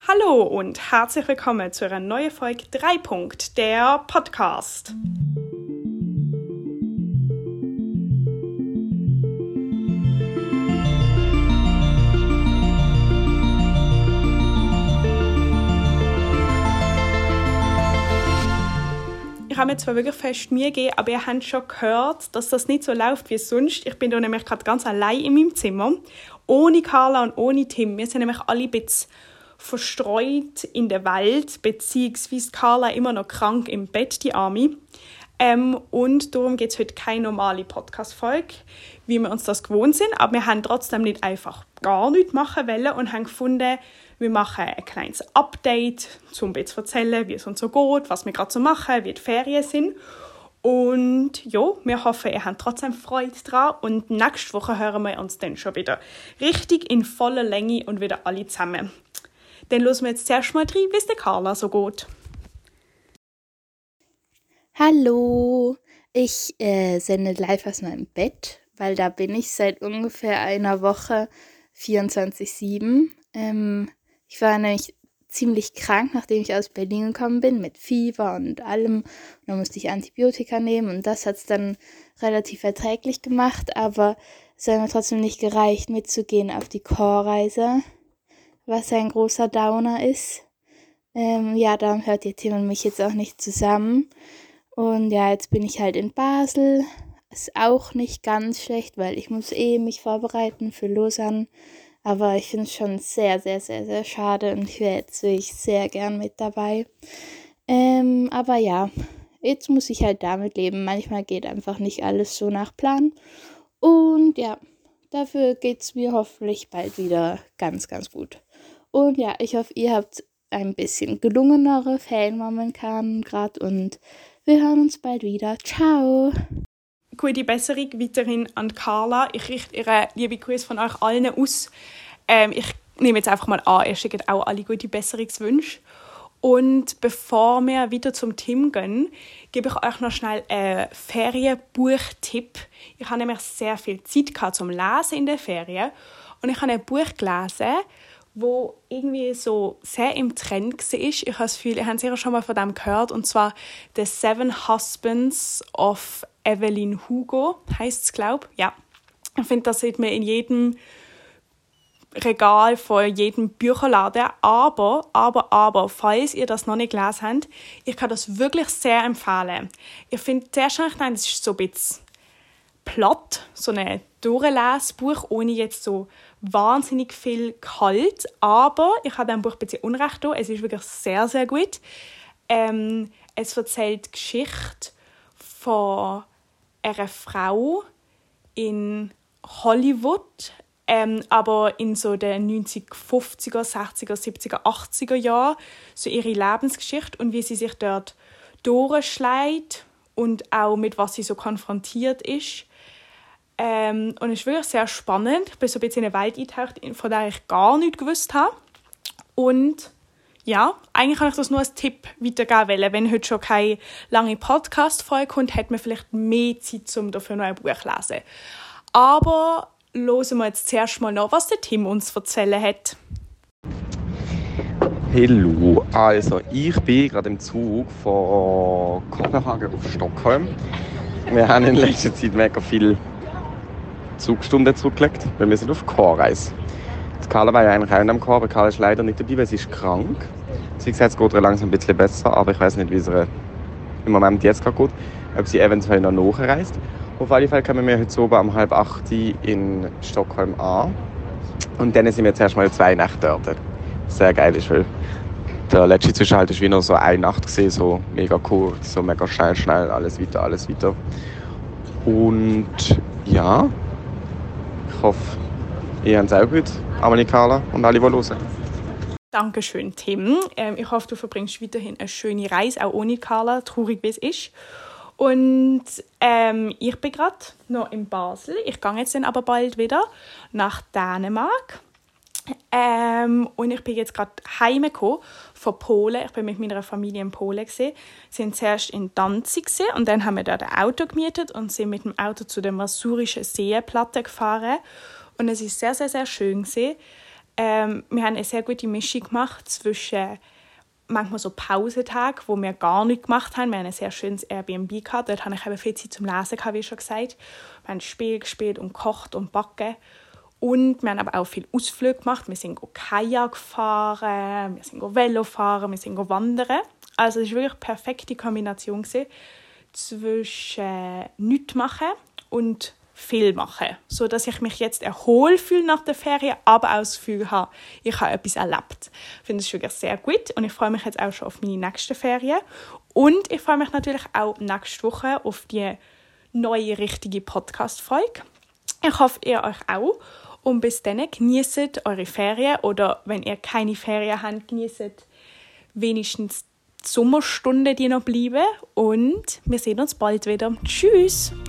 Hallo und herzlich willkommen zu einer neuen Folge 3. Der Podcast. Ich habe mir zwar wirklich fest Mühe gegeben, aber ihr habt schon gehört, dass das nicht so läuft wie sonst. Ich bin da nämlich gerade ganz allein in meinem Zimmer, ohne Carla und ohne Tim. Wir sind nämlich alle ein bisschen verstreut in der Welt, beziehungsweise Carla immer noch krank im Bett, die Arme. Und darum gibt es heute keine normale Podcast-Folge, wie wir uns das gewohnt sind. Aber wir haben trotzdem nicht einfach gar nichts machen wollen und haben gefunden, wir machen ein kleines Update, um zu erzählen, wie es uns so geht, was wir gerade so machen, wie die Ferien sind. Und ja, wir hoffen, ihr habt trotzdem Freude daran. Und nächste Woche hören wir uns dann schon wieder richtig in voller Länge und wieder alle zusammen. Dann hören wir jetzt zuerst mal rein, wie es der Carla so geht. Hallo, ich sende live aus meinem Bett, weil da bin ich seit ungefähr einer Woche 24/7. Ich war nämlich ziemlich krank, nachdem ich aus Berlin gekommen bin, mit Fieber und allem. Und dann musste ich Antibiotika nehmen und das hat es dann relativ erträglich gemacht, aber es hat mir trotzdem nicht gereicht, mitzugehen auf die Chorreise, was ein großer Downer ist. Darum hört ihr Tim und mich jetzt auch nicht zusammen. Und ja, jetzt bin ich halt in Basel. Ist auch nicht ganz schlecht, weil ich muss mich vorbereiten für Lausanne. Aber ich finde es schon sehr, sehr, sehr, sehr schade und ich wäre jetzt wirklich sehr gern mit dabei. Aber ja, jetzt muss ich halt damit leben. Manchmal geht einfach nicht alles so nach Plan. Und ja, dafür geht es mir hoffentlich bald wieder ganz, ganz gut. Und ja, ich hoffe, ihr habt ein bisschen gelungenere Ferien momentan gerade und wir hören uns bald wieder. Ciao! Gute Besserung weiterhin an Carla. Ich richte ihre liebe Grüße von euch allen aus. Ich nehme jetzt einfach mal an, ihr schickt auch alle gute Besserungswünsche. Und bevor wir wieder zum Tim gehen, gebe ich euch noch schnell einen Ferienbuchtipp. Ich habe nämlich sehr viel Zeit gehabt zum Lesen in den Ferien. Und ich habe ein Buch gelesen, wo irgendwie so sehr im Trend war. Ich habe das Gefühl, ihr habt sicher schon mal von dem gehört. Und zwar «The Seven Husbands of Evelyn Hugo» heisst es, glaube ich. Ja. Ich finde, das sieht man in jedem Regal von jedem Bücherladen. Aber, falls ihr das noch nicht gelesen habt, ich kann das wirklich sehr empfehlen. Ich finde, zuerst habe das ist so ein bisschen platt, so ein Durchlesbuch, ohne jetzt so wahnsinnig viel Gehalt. Aber ich habe dem Buch ein bisschen Unrecht getan. Es ist wirklich sehr, sehr gut. Es erzählt die Geschichte von einer Frau in Hollywood, aber in so den 1950er, 60er, 70er, 80er Jahren, so ihre Lebensgeschichte und wie sie sich dort durchschlägt und auch mit was sie so konfrontiert ist. Und es ist wirklich sehr spannend. Ich bin so ein bisschen in eine Welt eingetaucht, von der ich gar nichts gewusst habe. Und ja, eigentlich kann ich das nur als Tipp weitergeben wollen. Wenn heute schon keine lange Podcast-Folge kommt, hat man vielleicht mehr Zeit, um dafür noch ein Buch zu lesen. Aber hören wir jetzt zuerst mal noch, was der Tim uns erzählen hat. Hallo, also ich bin gerade im Zug von Kopenhagen auf Stockholm. Wir haben in letzter Zeit mega viele Zugstunden zurückgelegt, weil wir sind auf Chorreise. Carla war ja eigentlich auch in dem Chor, aber Carla ist leider nicht dabei, weil sie ist krank. Sie sagt, es geht ihr langsam ein bisschen besser, aber ich weiß nicht, wie es ihr im Moment jetzt gerade geht, ob sie eventuell noch nachreist. Auf jeden Fall kommen wir heute oben um 7:30 in Stockholm an. Und dann sind wir zuerst mal 2 Nächte dort. Sehr geil ist, weil der letzte Zwischenhalt war wie noch so eine Nacht gewesen, so mega kurz, so mega schnell, alles weiter. Und ja, ich hoffe, ihr habt es auch gut, Amelie, Carla und alle, die hören. Dankeschön, Tim. Ich hoffe, du verbringst weiterhin eine schöne Reise, auch ohne Carla, traurig wie es ist. Und ich bin gerade noch in Basel. Ich gehe jetzt dann aber bald wieder nach Dänemark. Und ich bin jetzt gerade heimgekommen von Polen. Ich bin mit meiner Familie in Polen gewesen. Wir sind zuerst in Danzig gewesen, und dann haben wir dort ein Auto gemietet und sind mit dem Auto zu der Masurischen Seenplatte gefahren. Und es ist sehr, sehr, sehr schön gewesen. Wir haben eine sehr gute Mischung gemacht zwischen manchmal so Pausentagen, wo wir gar nichts gemacht haben. Wir haben ein sehr schönes Airbnb gehabt. Dort hatte ich eben viel Zeit zum Lesen gehabt, wie schon gesagt. Wir haben Spiel gespielt und gekocht und backen. Und wir haben aber auch viele Ausflüge gemacht. Wir sind Kajak gefahren, wir sind Velo fahren, wir sind wandern. Also es war wirklich eine perfekte Kombination zwischen nichts machen und viel machen, sodass ich mich jetzt erholt fühle nach der Ferien, aber auch das Gefühl habe, ich habe etwas erlebt. Ich finde es wirklich sehr gut und ich freue mich jetzt auch schon auf meine nächsten Ferien. Und ich freue mich natürlich auch nächste Woche auf die neue, richtige Podcast-Folge. Ich hoffe, ihr euch auch. Und bis dann genießt eure Ferien oder wenn ihr keine Ferien habt, genießt wenigstens die Sommerstunden, die noch bleiben. Und wir sehen uns bald wieder. Tschüss!